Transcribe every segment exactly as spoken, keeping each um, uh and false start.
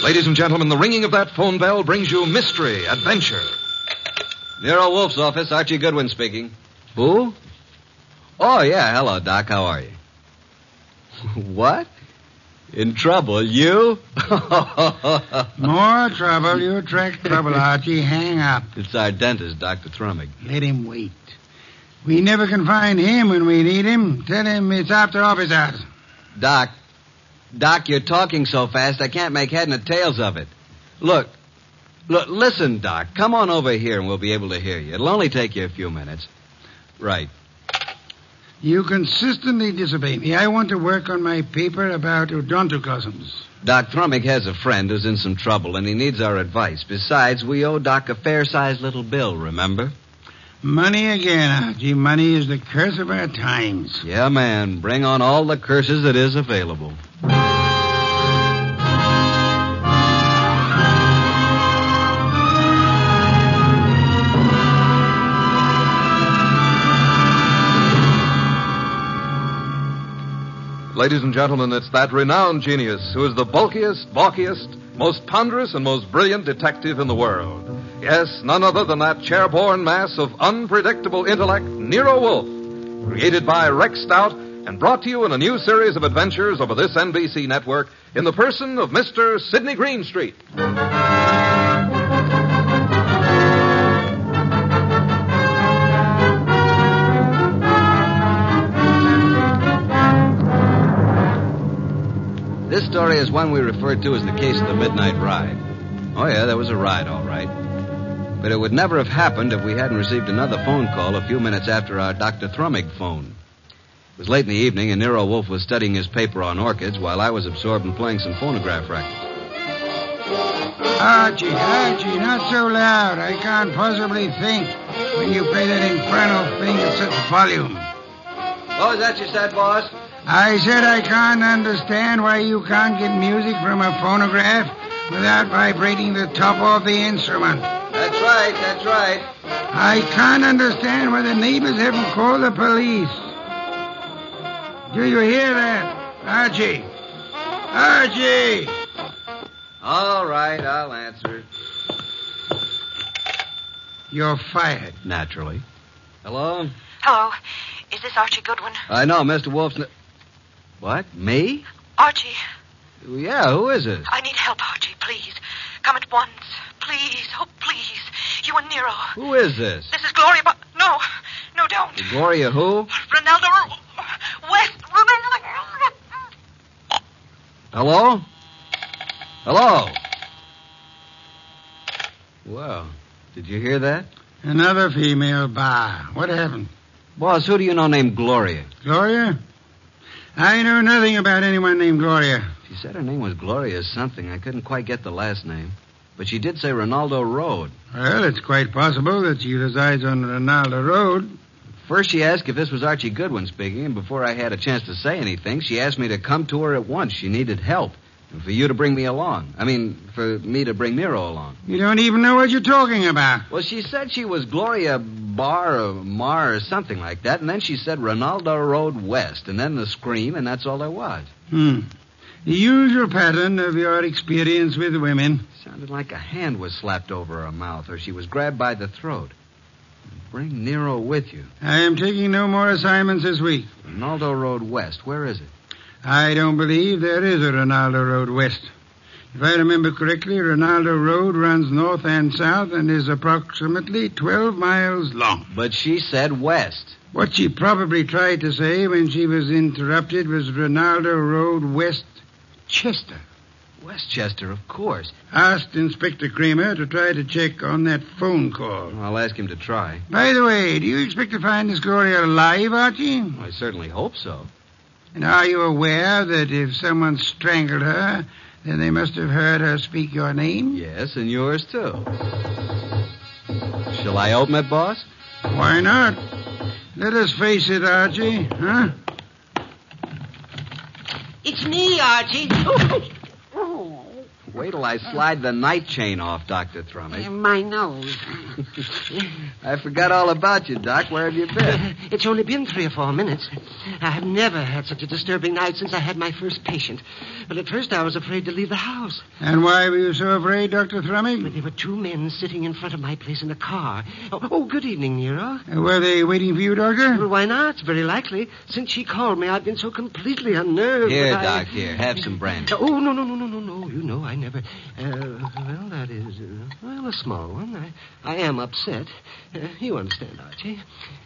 Ladies and gentlemen, the ringing of that phone bell brings you mystery, adventure. Nero Wolf's office, Archie Goodwin speaking. Who? Oh, yeah. Hello, Doc. How are you? What? In trouble? You? More trouble. You attract trouble, Archie. Hang up. It's our dentist, Doctor Thrummig. Let him wait. We never can find him when we need him. Tell him it's after office hours. Doc. Doc, you're talking so fast I can't make head nor tails of it. Look. Look, listen, Doc. Come on over here and we'll be able to hear you. It'll only take you a few minutes. Right. You consistently disobey me. I want to work on my paper about odontocosms. Doc Thrummig has a friend who's in some trouble, and he needs our advice. Besides, we owe Doc a fair-sized little bill, remember? Money again, Archie. Money is the curse of our times. Yeah, man. Bring on all the curses that is available. Ladies and gentlemen, it's that renowned genius who is the bulkiest, balkiest, most ponderous, and most brilliant detective in the world. Yes, none other than that chair-borne mass of unpredictable intellect, Nero Wolfe, created by Rex Stout and brought to you in a new series of adventures over this N B C network in the person of Mister Sidney Greenstreet. This story is one we refer to as the case of the Midnight Ride. Oh, yeah, there was a ride, all right. But it would never have happened if we hadn't received another phone call a few minutes after our Doctor Thrummig phone. It was late in the evening, and Nero Wolfe was studying his paper on orchids while I was absorbed in playing some phonograph records. Archie, Archie, not so loud. I can't possibly think when you play that infernal thing at such volume. What was that you said, boss? I said I can't understand why you can't get music from a phonograph without vibrating the top of the instrument. That's right, that's right. I can't understand why the neighbors haven't called the police. Do you hear that? Archie! Archie! All right, I'll answer. You're fired. Naturally. Hello? Hello. Is this Archie Goodwin? I know, Mister Wolf's... N- what? Me? Archie. Yeah, who is it? I need help, Archie, please. Come at once. Please. Oh, please. You and Nero. Who is this? This is Gloria, but... No. No, don't. Gloria who? Ronaldo West. Hello? Hello? Well, did you hear that? Another female bar. What happened? Boss, who do you know named Gloria? Gloria? I know nothing about anyone named Gloria. She said her name was Gloria something. I couldn't quite get the last name. But she did say Ronaldo Road. Well, it's quite possible that she resides on Ronaldo Road. First she asked if this was Archie Goodwin speaking, and before I had a chance to say anything, she asked me to come to her at once. She needed help. And for you to bring me along. I mean, for me to bring Nero along. You don't even know what you're talking about. Well, she said she was Gloria Bar or Mar or something like that, and then she said Ronaldo Road West, and then the scream, and that's all there was. Hmm. The usual pattern of your experience with women. Sounded like a hand was slapped over her mouth, or she was grabbed by the throat. Bring Nero with you. I am taking no more assignments this week. Ronaldo Road West, where is it? I don't believe there is a Ronaldo Road West. If I remember correctly, Ronaldo Road runs north and south and is approximately twelve miles long. But she said west. What she probably tried to say when she was interrupted was Ronaldo Road West Chester. Westchester, of course. Asked Inspector Kramer to try to check on that phone call. I'll ask him to try. By the way, do you expect to find this Gloria alive, Archie? Well, I certainly hope so. And are you aware that if someone strangled her, then they must have heard her speak your name? Yes, and yours, too. Shall I open it, boss? Why not? Let us face it, Archie, huh? It's me, Archie. Wait till I slide the night chain off, Doctor Uh, Thrumming. my nose. I forgot all about you, Doc. Where have you been? It's only been three or four minutes. I've never had such a disturbing night since I had my first patient. But at first I was afraid to leave the house. And why were you so afraid, Doctor Thrumming? But there were two men sitting in front of my place in a car. Oh, oh good evening, Nero. Uh, were they waiting for you, Doctor? Well, why not? It's very likely. Since she called me, I've been so completely unnerved. Here, that I... Doc, here. Have some brandy. Oh, no, no, no, no, no, no. You know, I never... Uh, well, that is, uh, well, a small one. I, I am upset. Uh, you understand, Archie.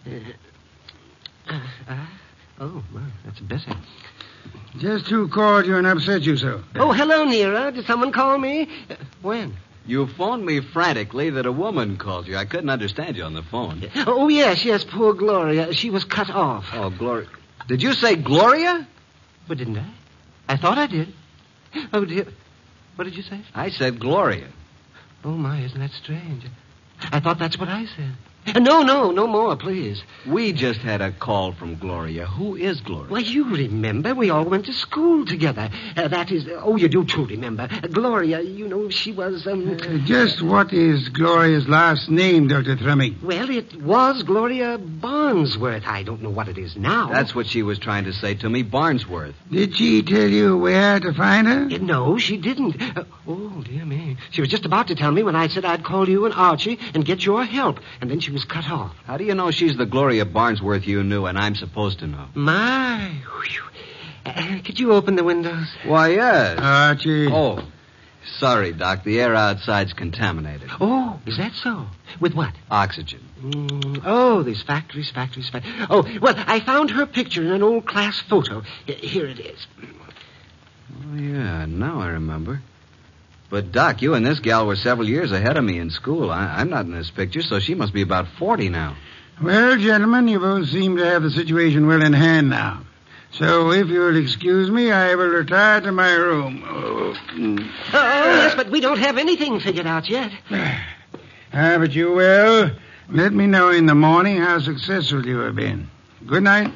Uh, uh, uh, oh, well, that's better. Just who called you and upset you so? Oh, hello, Nero. Did someone call me? Uh, when? You phoned me frantically that a woman called you. I couldn't understand you on the phone. Oh, yes, yes, poor Gloria. She was cut off. Oh, Gloria. Did you say Gloria? But didn't I? I thought I did. Oh, dear. What did you say? I said Gloria. Oh, my, isn't that strange? I thought that's what I said. Uh, no, no, no more, please. We just had a call from Gloria. Who is Gloria? Why, you remember. We all went to school together. Uh, that is... Oh, you do too remember. Uh, Gloria, you know, she was... Um, Uh, just what is Gloria's last name, Doctor Thrumming? Well, it was Gloria Barnsworth. I don't know what it is now. That's what she was trying to say to me, Barnsworth. Did she tell you where to find her? Uh, No, she didn't. Uh, oh, dear me. She was just about to tell me when I said I'd call you and Archie and get your help. And then she was cut off. How do you know she's the Gloria Barnsworth you knew and I'm supposed to know? My. Whew. Uh, could you open the windows? Why, yes. Archie. Oh, sorry, Doc. The air outside's contaminated. Oh, is that so? With what? Oxygen. Mm, oh, these factories, factories, factories. Oh, well, I found her picture in an old class photo. H- Here it is. Oh, yeah, now I remember. But, Doc, you and this gal were several years ahead of me in school. I, I'm not in this picture, so she must be about forty now. Well, gentlemen, you both seem to have the situation well in hand now. So, if you'll excuse me, I will retire to my room. Oh, mm. Oh, yes, but we don't have anything figured out yet. Ah, but you will. Let me know in the morning how successful you have been. Good night.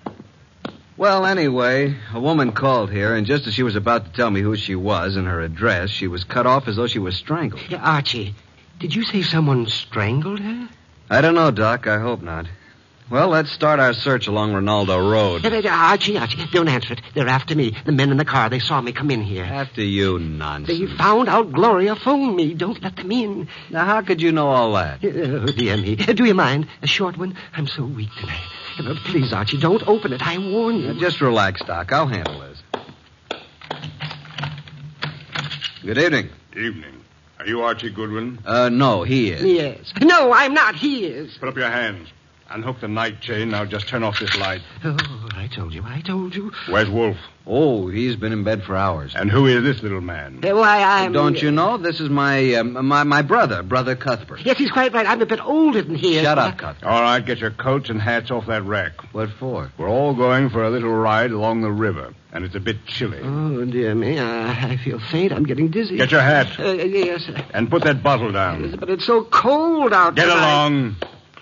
Well, anyway, a woman called here, and just as she was about to tell me who she was and her address, she was cut off as though she was strangled. Yeah, Archie, did you say someone strangled her? I don't know, Doc. I hope not. Well, let's start our search along Ronaldo Road. Uh, uh, Archie, Archie, don't answer it. They're after me. The men in the car, they saw me come in here. After you, nonsense. They found out Gloria phoned me. Don't let them in. Now, how could you know all that? Oh, dear me. Uh, Do you mind? A short one? I'm so weak tonight. Uh, please, Archie, don't open it. I warn you. Now, just relax, Doc. I'll handle this. Good evening. Evening. Are you Archie Goodwin? Uh, no, he is. Yes. No, I'm not. He is. Put up your hands. Unhook the night chain. Now just turn off this light. Oh, I told you. I told you. Where's Wolf? Oh, he's been in bed for hours. And who is this little man? Uh, why, I'm... Don't you know? This is my, uh, my my brother, Brother Cuthbert. Yes, he's quite right. I'm a bit older than he is. Shut but up, I- Cuthbert. All right, get your coats and hats off that rack. What for? We're all going for a little ride along the river, and it's a bit chilly. Oh, dear me. I, I feel faint. I'm getting dizzy. Get your hat Uh, yes. and put that bottle down. But it's so cold out Get tonight. along.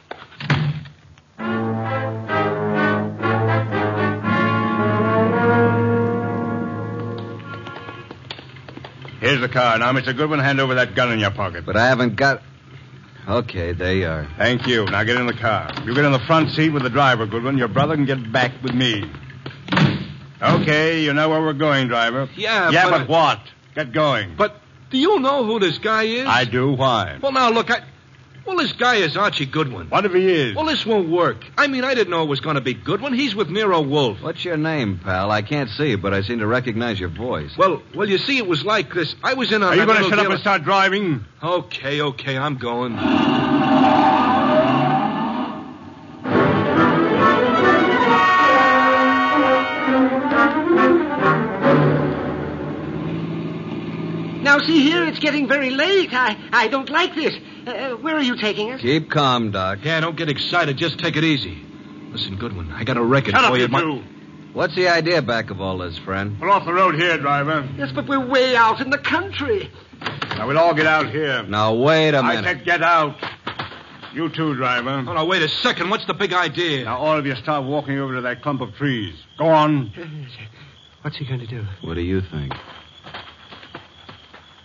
Here's the car. Now, Mister Goodwin, hand over that gun in your pocket. But I haven't got... Okay, there you are. Thank you. Now get in the car. You get in the front seat with the driver, Goodwin. Your brother can get back with me. Okay, you know where we're going, driver. Yeah, Yeah, but... but what? Get going. But do you know who this guy is? I do. Why? Well, now, look, I... Well, this guy is Archie Goodwin. What if he is? Well, this won't work. I mean, I didn't know it was going to be Goodwin. He's with Nero Wolf. What's your name, pal? I can't see you, but I seem to recognize your voice. Well, well, you see, it was like this. I was in a... Are you a going to little shut up deal- and start driving? Okay, okay, I'm going. Now, see here, it's getting very late. I, I don't like this. Uh, where are you taking us? Keep calm, Doc. Yeah, don't get excited. Just take it easy. Listen, Goodwin, I got a record Shut for up, you. you at my- two. What's the idea back of all this, friend? Pull off the road here, driver. Yes, but we're way out in the country. Now, we'll all get out here. Now, wait a I minute. said get out. You too, driver. Oh, now, wait a second. What's the big idea? Now, all of you start walking over to that clump of trees. Go on. What's he going to do? What do you think?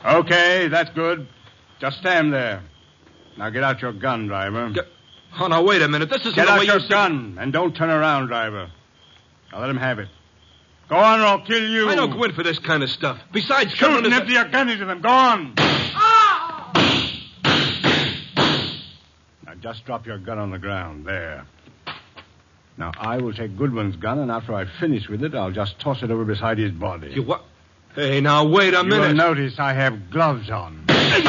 Okay, that's good. Just stand there. Now get out your gun, driver. Get... Oh, now, wait a minute. This isn't Get the out way your you... gun, and don't turn around, driver. Now let him have it. Go on, or I'll kill you. I don't go in for this kind of stuff. Besides, shoot Goodwin and is... empty your gun into them. Go on. Now just drop your gun on the ground. There. Now I will take Goodwin's gun, and after I've finished with it, I'll just toss it over beside his body. You what? Hey, now, wait a you minute. will notice I have gloves on.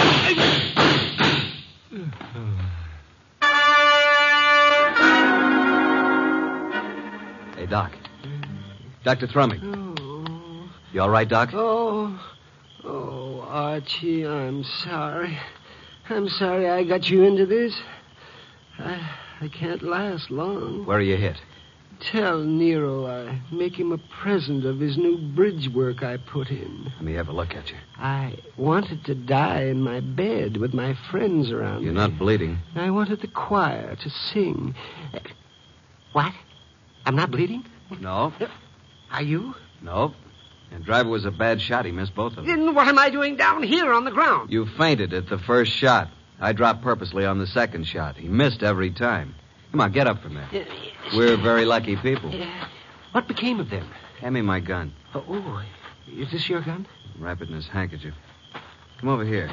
Hey, Doc. Doctor Thrumming. Oh. You all right, Doc? Oh. Oh, Archie, I'm sorry. I'm sorry I got you into this. I, I can't last long. Where are you hit? Tell Nero I make him a present of his new bridge work I put in. Let me have a look at you. I wanted to die in my bed with my friends around You're me. not bleeding. I wanted the choir to sing. What? I'm not bleeding? No. Are you? No. And driver was a bad shot. He missed both of them. Then what am I doing down here on the ground? You fainted at the first shot. I dropped purposely on the second shot. He missed every time. Come on, get up from there. Uh, We're very lucky people. uh, what became of them? Hand me my gun. Oh, oh, is this your gun? Wrap it in his handkerchief. Come over here.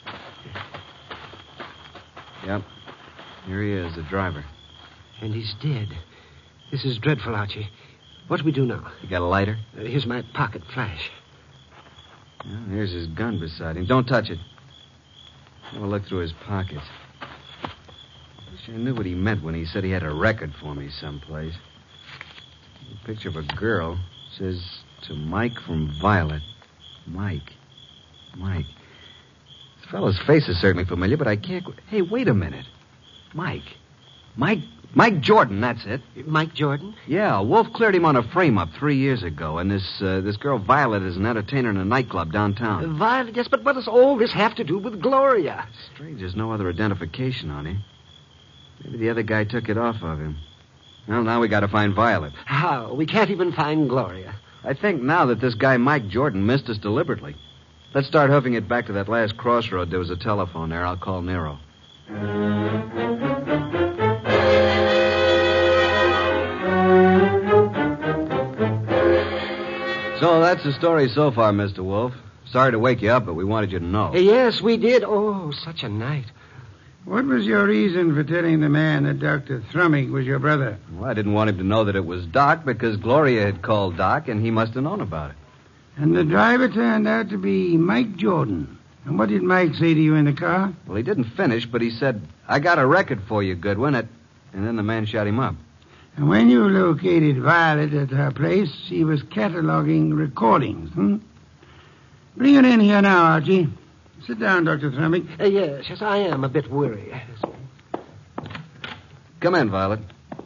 Yep. Here he is, the driver. And he's dead. This is dreadful, Archie. What do we do now? You got a lighter? Uh, here's my pocket flash. Well, here's his gun beside him. Don't touch it. Have a look through his pockets. Wish I knew what he meant when he said he had a record for me someplace. A picture of a girl. Says, to Mike from Violet. Mike. Mike. This fellow's face is certainly familiar, but I can't... Hey, wait a minute. Mike. Mike... Mike Jordan, that's it. Mike Jordan? Yeah, Wolf cleared him on a frame-up three years ago, and this uh, this girl Violet is an entertainer in a nightclub downtown. Uh, Violet, yes, but what does all this have to do with Gloria? Strange, there's no other identification on him. Maybe the other guy took it off of him. Well, now we got to find Violet. How? We can't even find Gloria. I think now that this guy Mike Jordan missed us deliberately. Let's start hoofing it back to that last crossroad. There was a telephone there. I'll call Nero. So that's the story so far, Mister Wolf. Sorry to wake you up, but we wanted you to know. Uh, yes, we did. Oh, such a night. What was your reason for telling the man that Doctor Thrumming was your brother? Well, I didn't want him to know that it was Doc because Gloria had called Doc, and he must have known about it. And the driver turned out to be Mike Jordan. And what did Mike say to you in the car? Well, he didn't finish, but he said, I got a record for you, Goodwin. It... And then the man shot him up. And when you located Violet at her place, she was cataloging recordings, hmm? Bring her in here now, Archie. Sit down, Doctor Thrumming. Uh, yes, yes, I am a bit weary. Come in, Violet.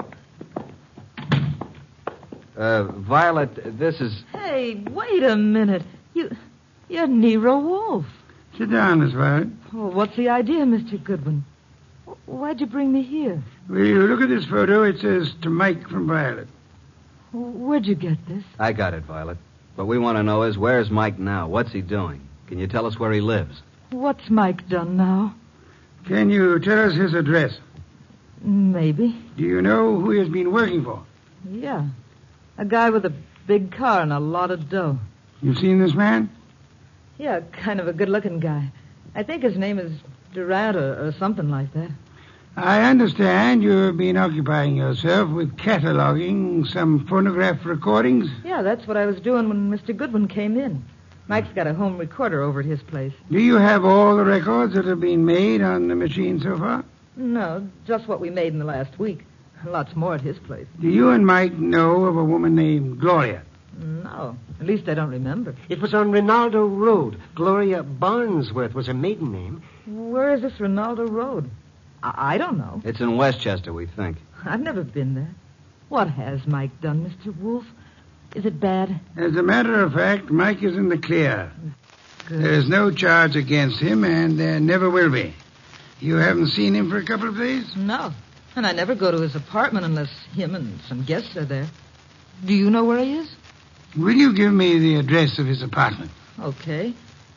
Uh, Violet, this is... Hey, wait a minute. You, you're Nero Wolf. Sit down, Miss Violet. Oh, what's the idea, Mister Goodwin? Why'd you bring me here? Will you look at this photo? It says to Mike from Violet. Where'd you get this? I got it, Violet. What we want to know is, where's Mike now? What's he doing? Can you tell us where he lives? What's Mike done now? Can you tell us his address? Maybe. Do you know who he has been working for? Yeah. A guy with a big car and a lot of dough. You've seen this man? Yeah, kind of a good-looking guy. I think his name is Durant or, or something like that. I understand you've been occupying yourself with cataloging some phonograph recordings. Yeah, that's what I was doing when Mister Goodwin came in. Mike's got a home recorder over at his place. Do you have all the records that have been made on the machine so far? No, just what we made in the last week. Lots more at his place. Do you and Mike know of a woman named Gloria? No, at least I don't remember. It was on Rinaldo Road. Gloria Barnsworth was her maiden name. Where is this Rinaldo Road? I, I don't know. It's in Westchester, we think. I've never been there. What has Mike done, Mister Wolf? Is it bad? As a matter of fact, Mike is in the clear. Good. There's no charge against him, and there never will be. You haven't seen him for a couple of days? No. And I never go to his apartment unless him and some guests are there. Do you know where he is? Will you give me the address of his apartment? Okay.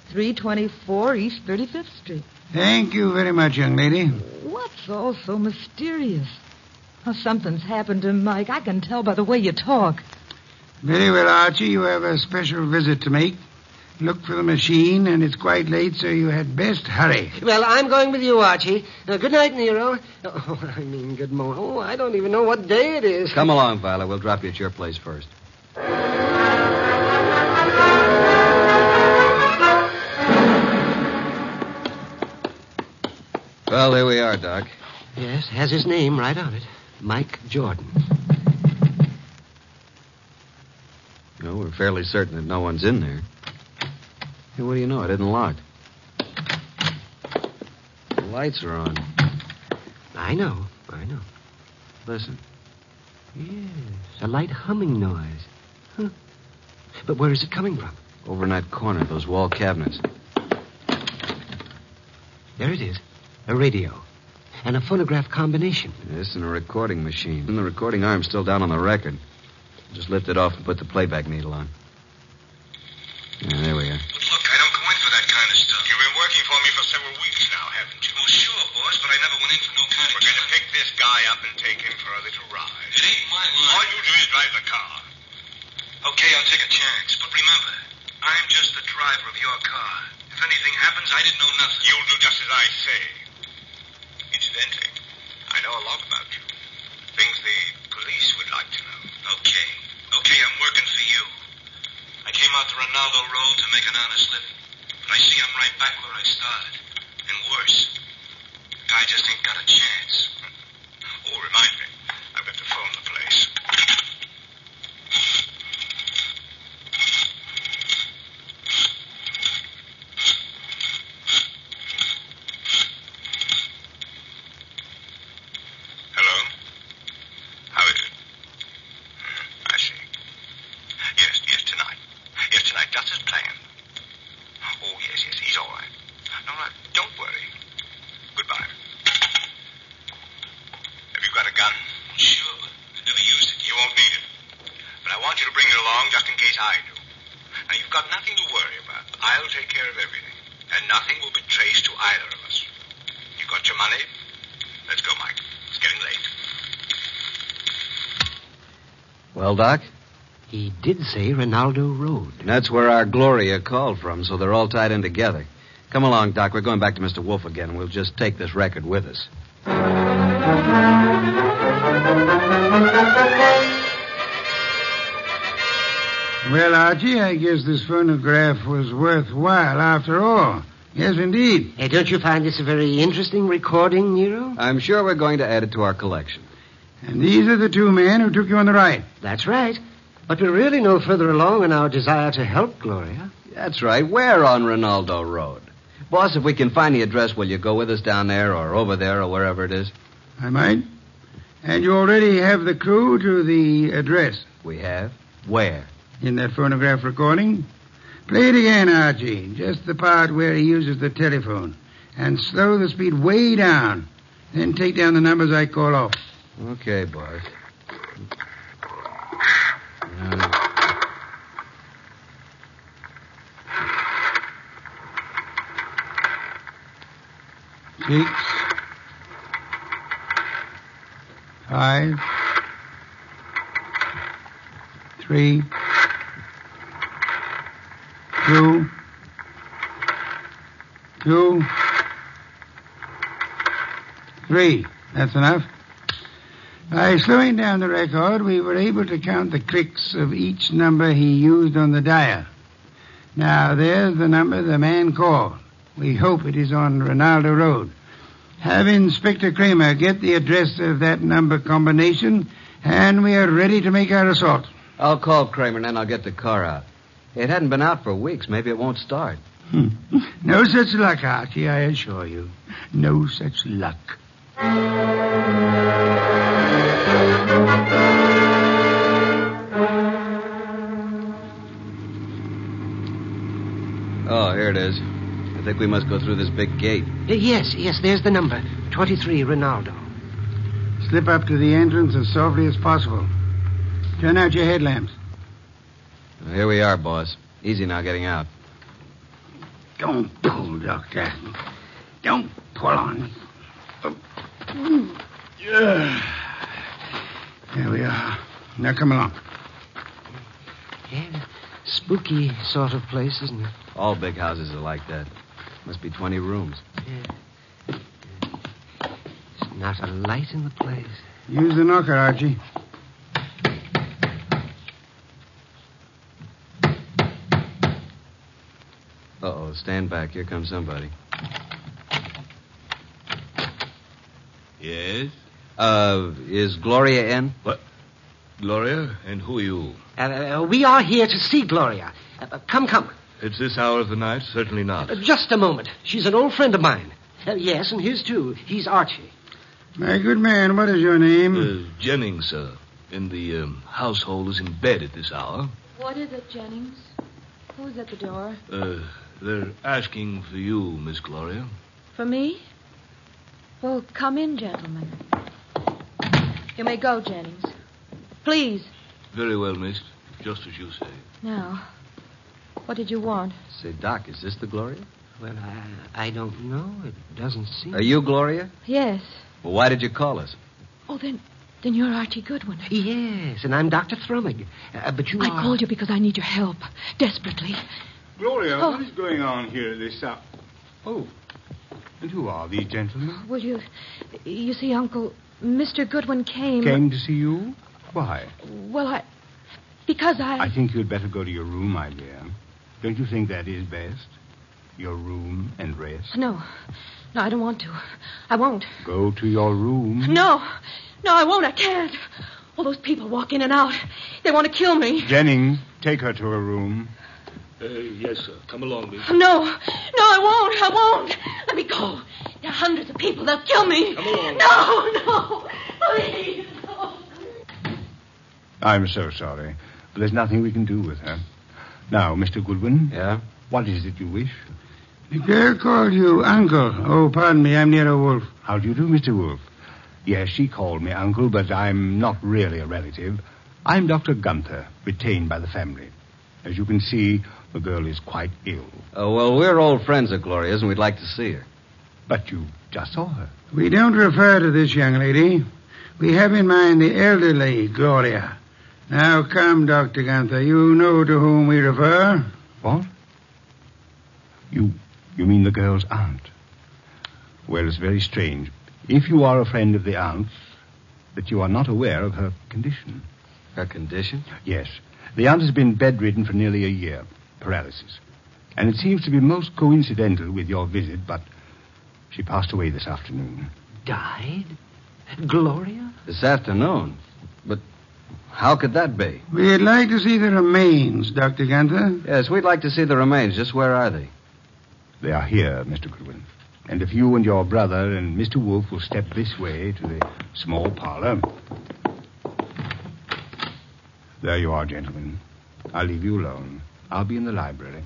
three twenty-four East thirty-fifth Street. Thank you very much, young lady. What's all so mysterious? Oh, something's happened to Mike. I can tell by the way you talk. Very well, Archie. You have a special visit to make. Look for the machine, and it's quite late, so you had best hurry. Well, I'm going with you, Archie. Uh, good night, Nero. Oh, I mean, good morning. Oh, I don't even know what day it is. Come along, Violet. We'll drop you at your place first. Well, here we are, Doc. Yes, has his name right on it. Mike Jordan. No, we're fairly certain that no one's in there. Hey, what do you know? It isn't locked. The lights are on. I know, I know. Listen. Yes, a light humming noise. Huh. But where is it coming from? Over in that corner, those wall cabinets. There it is. A radio. And a phonograph combination. Yes, and a recording machine. And the recording arm's still down on the record. Just lift it off and put the playback needle on. Yeah, there we are. But look, I don't go in for that kind of stuff. You've been working for me for several weeks now, haven't you? Well, sure, boss, but I never went in for no kind of... We're going to pick this guy up and take him for a little ride. It ain't my line. All you do is drive the car. Okay, I'll take a chance, but remember, I'm just the driver of your car. If anything happens, I didn't know nothing. You'll do just as I say. Incidentally, I know a lot about you. Things the police would like to know. Okay. Okay, I'm working for you. I came out to Ronaldo Road to make an honest living. But I see I'm right back where I started. And worse. The guy just ain't got a chance. Oh, remind me. I've got to phone the place. Well, Doc? He did say Ronaldo Road. And that's where our Gloria called from, so they're all tied in together. Come along, Doc. We're going back to Mister Wolf again, and we'll just take this record with us. Well, Archie, I guess this phonograph was worthwhile after all. Yes, indeed. Hey, don't you find this a very interesting recording, Nero? I'm sure we're going to add it to our collection. And these are the two men who took you on the ride. That's right. But we're really no further along in our desire to help Gloria. That's right. We're on Ronaldo Road. Boss, if we can find the address, will you go with us down there or over there or wherever it is? I might. And you already have the clue to the address. We have? Where? In that phonograph recording. Play it again, Archie. Just the part where he uses the telephone. And slow the speed way down. Then take down the numbers I call off. Okay, boss. Uh, Six. Five. Three. Two. Two. Three. That's enough. By slowing down the record, we were able to count the clicks of each number he used on the dial. Now, there's the number the man called. We hope it is on Ronaldo Road. Have Inspector Kramer get the address of that number combination, and we are ready to make our assault. I'll call Kramer, and then I'll get the car out. It hadn't been out for weeks. Maybe it won't start. No such luck, Archie, I assure you. No such luck. Oh, here it is. I think we must go through this big gate. Uh, yes, yes, there's the number. twenty-three, Ronaldo. Slip up to the entrance as softly as possible. Turn out your headlamps. Well, here we are, boss. Easy now getting out. Don't pull, Doctor. Don't pull on me. Yeah. There we are. Now come along. Yeah, spooky sort of place, isn't it? All big houses are like that. Must be twenty rooms. Yeah. There's not a light in the place. Use the knocker, Archie. Uh-oh, stand back. Here comes somebody. Yes? Uh, is Gloria in? What? Gloria? And who are you? Uh, uh, we are here to see Gloria. Uh, uh, come, come. It's this hour of the night? Certainly not. Uh, just a moment. She's an old friend of mine. Uh, yes, and his, too. He's Archie. My good man, what is your name? Uh, Jennings, sir. And the um, household is in bed at this hour. What is it, Jennings? Who's at the door? Uh, they're asking for you, Miss Gloria. For me? Well, come in, gentlemen. You may go, Jennings. Please. Very well, miss. Just as you say. Now, what did you want? Say, Doc, is this the Gloria? Well, I, I don't know. It doesn't seem... Are you Gloria? Yes. Well, why did you call us? Oh, then, then you're Archie Goodwin. Yes, and I'm Doctor Thrummig. Uh, but you I are... called you because I need your help. Desperately. Gloria, Oh. what is going on here at this hour? Oh, and who are these gentlemen? Will you... You see, Uncle, Mister Goodwin came... Came to see you? Why? Well, I... Because I... I think you'd better go to your room, my dear. Don't you think that is best? Your room and rest? No. No, I don't want to. I won't. Go to your room. No. No, I won't. I can't. All those people walk in and out. They want to kill me. Jennings, take her to her room. Uh, yes, sir. Come along, miss. No. No, I won't. I won't. Let me go. There are hundreds of people. They'll kill me. Come along. No, no. Please, no. I'm so sorry, but there's nothing we can do with her. Now, Mister Goodwin. Yeah? What is it you wish? The girl called you Uncle. Oh, pardon me, I'm Nero Wolf. How do you do, Mister Wolf? Yes, she called me Uncle, but I'm not really a relative. I'm Doctor Gunther, retained by the family. As you can see, the girl is quite ill. Oh, well, we're old friends of Gloria's, and we'd like to see her. But you just saw her. We don't refer to this young lady. We have in mind the elderly Gloria. Now, come, Doctor Gunther. You know to whom we refer. What? You you mean the girl's aunt? Well, it's very strange. If you are a friend of the aunt's, that you are not aware of her condition. Her condition? Yes. The aunt has been bedridden for nearly a year. Paralysis. And it seems to be most coincidental with your visit, but she passed away this afternoon. Died? Gloria? This afternoon? But how could that be? We'd like to see the remains, Doctor Gunther. Yes, we'd like to see the remains. Just where are they? They are here, Mister Goodwin. And if you and your brother and Mister Wolf will step this way to the small parlor. There you are, gentlemen. I'll leave you alone. I'll be in the library.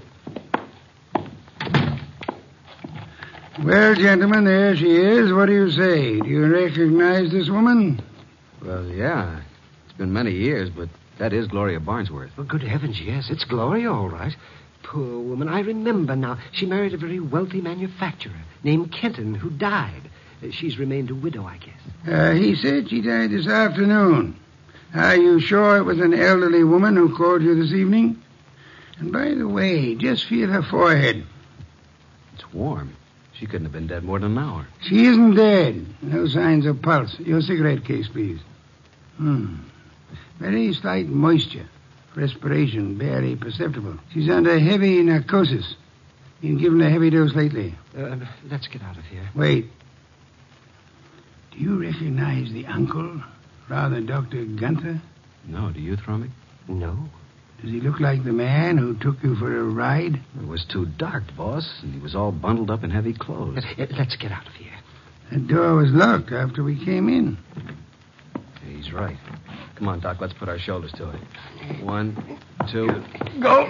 Well, gentlemen, there she is. What do you say? Do you recognize this woman? Well, yeah. It's been many years, but that is Gloria Barnsworth. Well, good heavens, yes. It's Gloria, all right. Poor woman. I remember now. She married a very wealthy manufacturer named Kenton, who died. Uh, She's remained a widow, I guess. Uh, he said she died this afternoon. Are you sure it was an elderly woman who called you this evening? And by the way, just feel her forehead. It's warm. She couldn't have been dead more than an hour. She isn't dead. No signs of pulse. Your cigarette case, please. Hmm. Very slight moisture. Respiration barely perceptible. She's under heavy narcosis. Been given a heavy dose lately. Uh, let's get out of here. Wait. Do you recognize the uncle, rather Doctor Gunther? No, do you, Thrummig? No. Does he look like the man who took you for a ride? It was too dark, boss, and he was all bundled up in heavy clothes. Uh, uh, let's get out of here. The door was locked after we came in. He's right. Come on, Doc, let's put our shoulders to it. One, two... Go!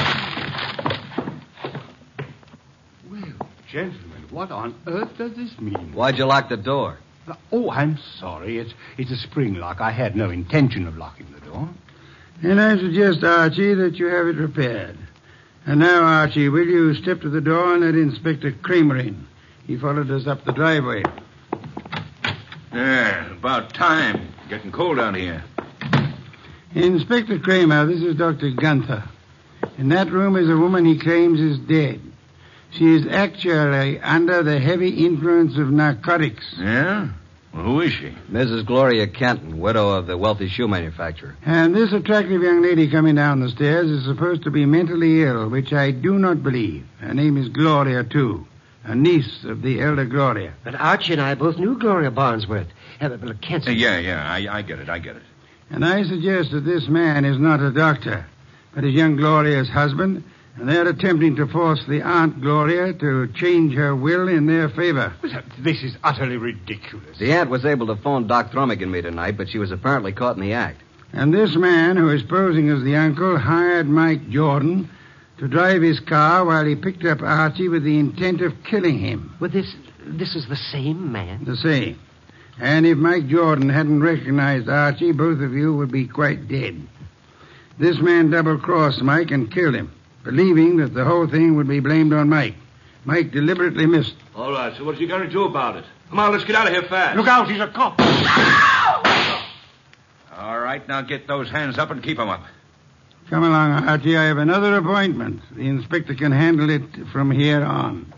Well, gentlemen, what on earth does this mean? Why'd you lock the door? Oh, I'm sorry. It's it's a spring lock. I had no intention of locking the door. And I suggest, Archie, that you have it repaired. And now, Archie, will you step to the door and let Inspector Kramer in? He followed us up the driveway. Yeah, about time. Getting cold out here. Inspector Kramer, this is Doctor Gunther. In that room is a woman he claims is dead. She is actually under the heavy influence of narcotics. Yeah? Well, who is she? Missus Gloria Kenton, widow of the wealthy shoe manufacturer. And this attractive young lady coming down the stairs is supposed to be mentally ill, which I do not believe. Her name is Gloria, too. A niece of the elder Gloria. But Archie and I both knew Gloria Barnesworth. Uh, but Kenton. Uh, yeah, yeah, I, I get it, I get it. And I suggest that this man is not a doctor, but is young Gloria's husband, and they're attempting to force the Aunt Gloria to change her will in their favor. This is utterly ridiculous. The aunt was able to phone Doc Thrummig and me tonight, but she was apparently caught in the act. And this man, who is posing as the uncle, hired Mike Jordan to drive his car while he picked up Archie with the intent of killing him. Well, this, this is the same man? The same. And if Mike Jordan hadn't recognized Archie, both of you would be quite dead. This man double-crossed Mike and killed him, believing that the whole thing would be blamed on Mike. Mike deliberately missed. All right, so what's he going to do about it? Come on, let's get out of here fast. Look out, he's a cop. All right, now get those hands up and keep them up. Come along, Archie. I have another appointment. The inspector can handle it from here on.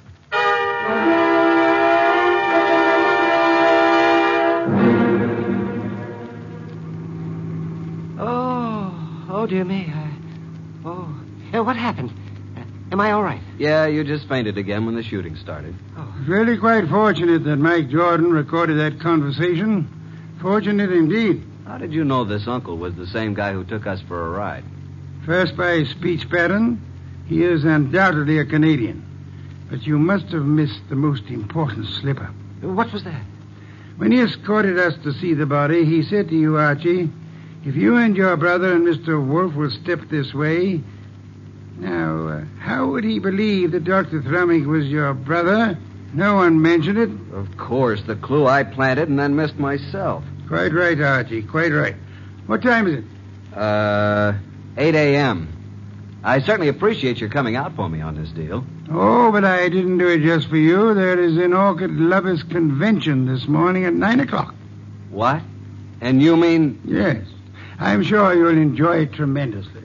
Oh, oh, dear me. I, oh, uh, what happened? Uh, am I all right? Yeah, you just fainted again when the shooting started. Oh. It's really quite fortunate that Mike Jordan recorded that conversation. Fortunate indeed. How did you know this uncle was the same guy who took us for a ride? First, by his speech pattern, he is undoubtedly a Canadian. But you must have missed the most important slip-up. What was that? When he escorted us to see the body, he said to you, Archie, if you and your brother and Mister Wolf will step this way... Now, uh, how would he believe that Doctor Thrummig was your brother? No one mentioned it. Of course, the clue I planted and then missed myself. Quite right, Archie, quite right. What time is it? Uh, eight a.m. I certainly appreciate your coming out for me on this deal. Oh, but I didn't do it just for you. There is an Orchid Lovers Convention this morning at nine o'clock. What? And you mean... Yes. I'm sure you'll enjoy it tremendously.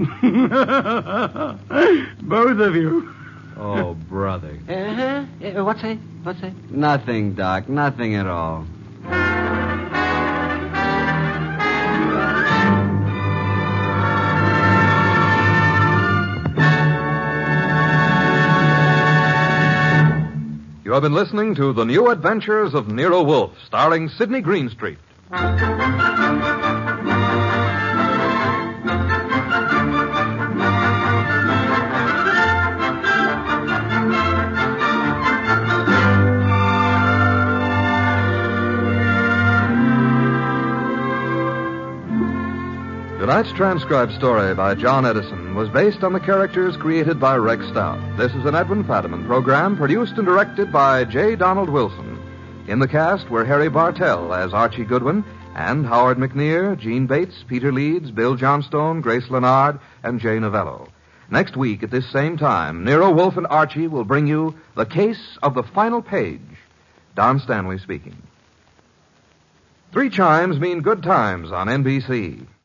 Both of you. Oh, brother. Uh-huh. Uh, what's that? What's that? Nothing, Doc. Nothing at all. You have been listening to The New Adventures of Nero Wolfe, starring Sidney Greenstreet. Tonight's transcribed story by John Edison was based on the characters created by Rex Stout. This is an Edwin Fadiman program produced and directed by J. Donald Wilson. In the cast were Harry Bartell as Archie Goodwin and Howard McNear, Gene Bates, Peter Leeds, Bill Johnstone, Grace Leonard, and Jay Novello. Next week at this same time, Nero Wolfe and Archie will bring you The Case of the Final Page. Don Stanley speaking. Three chimes mean good times on N B C.